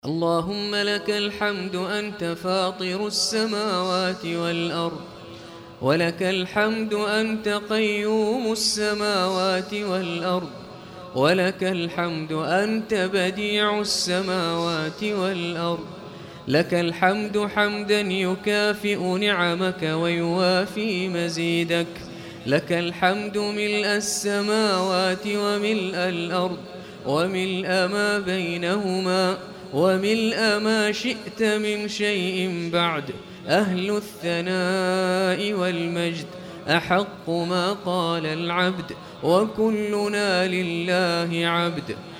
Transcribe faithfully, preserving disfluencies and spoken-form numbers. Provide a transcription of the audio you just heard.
اللهم لك الحمد أنت فاطر السماوات والأرض، ولك الحمد أنت قيوم السماوات والأرض، ولك الحمد أنت بديع السماوات والأرض. لك الحمد حمدا يكافئ نعمك ويوافي مزيدك. لك الحمد ملء السماوات وملء الأرض وملء ما بينهما وملء ما شئت من شيء بعد. أهل الثناء والمجد أحق ما قال العبد، وكلنا لله عبد.